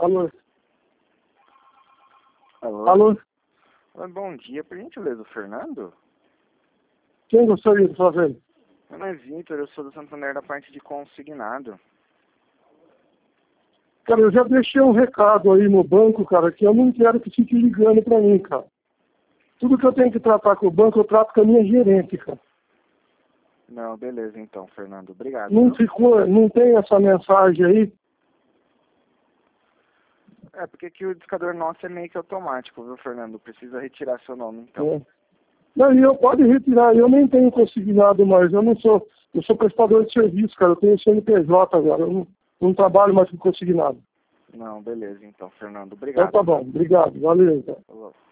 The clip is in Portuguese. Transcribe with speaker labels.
Speaker 1: Alô?
Speaker 2: Alô?
Speaker 1: Alô?
Speaker 2: Oi, bom dia, por gentileza, o Fernando?
Speaker 1: Quem gostaria de fazer?
Speaker 2: Meu nome é Vitor, eu sou do Santander da parte de consignado.
Speaker 1: Cara, eu já deixei um recado aí no banco, cara, que eu não quero que fique ligando pra mim, cara. Tudo que eu tenho que tratar com o banco, eu trato com a minha gerente, cara.
Speaker 2: Não, beleza então, Fernando, obrigado.
Speaker 1: Não
Speaker 2: Viu?
Speaker 1: ficou, não tem essa mensagem aí?
Speaker 2: É, porque aqui o discador nosso é meio que automático, viu, Fernando? Precisa retirar seu nome, então.
Speaker 1: É. Não, e eu pode retirar, eu nem tenho consignado mais, eu sou prestador de serviço, cara, eu tenho CNPJ agora, eu não trabalho mais com consignado.
Speaker 2: Não, beleza então, Fernando,
Speaker 1: Então
Speaker 2: obrigado.
Speaker 1: tá bom, obrigado, valeu então.
Speaker 2: Falou.